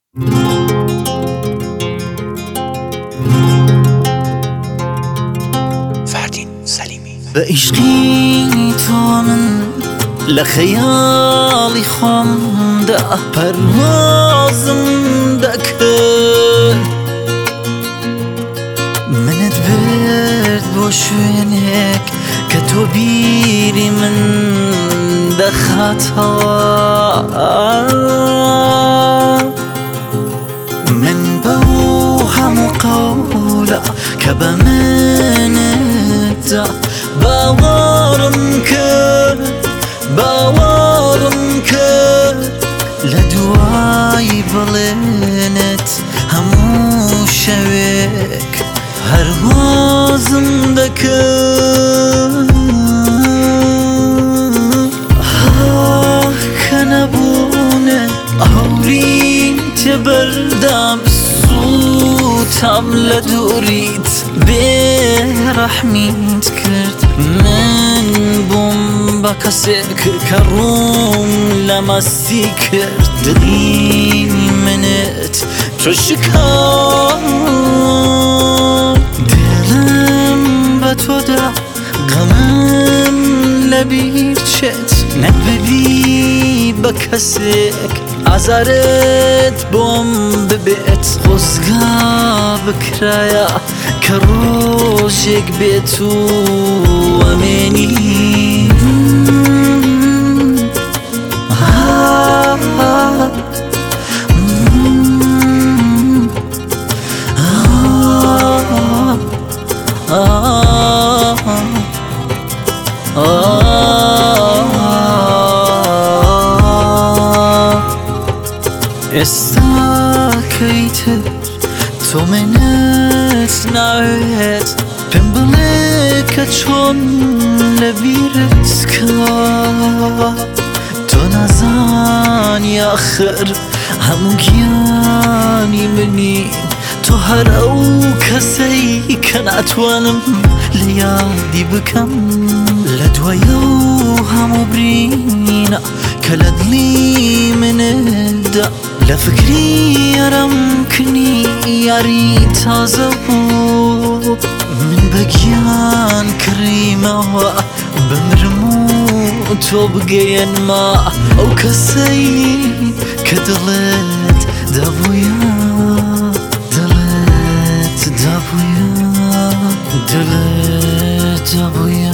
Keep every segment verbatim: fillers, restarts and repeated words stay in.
فردین سلیمی. به عشقی تو من لخیالی خۆم دا پەروازم دەکرد، منت برد بۆ شوێنێک کە تۆ بیری من دەخاتەوە. من بەو هەموو قەولە کە بە منتدا باوەڕم کرد باوەڕم کرد، لە دوای بڵێنت هەموو شەوێک هەروازم دەکرد. کە نەبوونت هەورین تێبەردام سووتام لە دووریت بێڕەحمیت کرد. من بووم بە کەسێک کە ڕووم لە مەستی کرد، دڵی منت تۆ شکاند. دڵم بە تۆدا غەمم لەبیر چێت، نەببی بە کەسێک ئازارت بۆم ببێت. خۆزگا بکرایە کە ڕۆژێک بێت و ئەمێنی. ئێستا کەیتر تۆ منت ناوێت پێم بڵێ کە چۆن لەبیرت کەوا. تۆ نازانی ئاخر هەموو گیانی منی، تۆ هەر ئەو کەسەی کە ناتوانم لە یادی بکەم. لە دوایە و هەموو برینە کە لە دڵی منتدا لە فکری یارم کنی یاری تازە بوو. من بەگیان کڕیمەوە بمرم و تۆ بگەیەنمە ئەو کەسەی کە دڵت دەبوویە دڵت دەبوویە دڵت دەبوویە.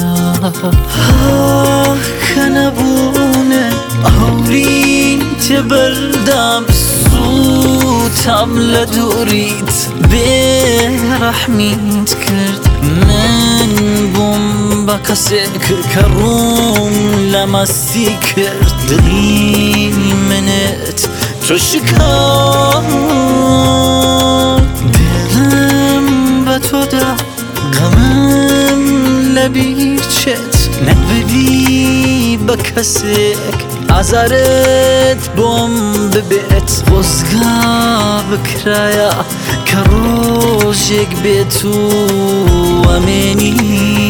کە نەبوونت هەورین تێبەردام سووتام لە دووریت بێڕەحمیت کرد. من بووم بە کەسێک کە ڕووم لە مەستی کرد، دڵی منت تۆ شکاند. دڵم بە تۆدا غەمم لەبیر چێت، نەببی بە کەسێک ئازارت بۆم ببێت. خۆزگا بکرایە کە ڕۆژێک بێت و ئەمێنی.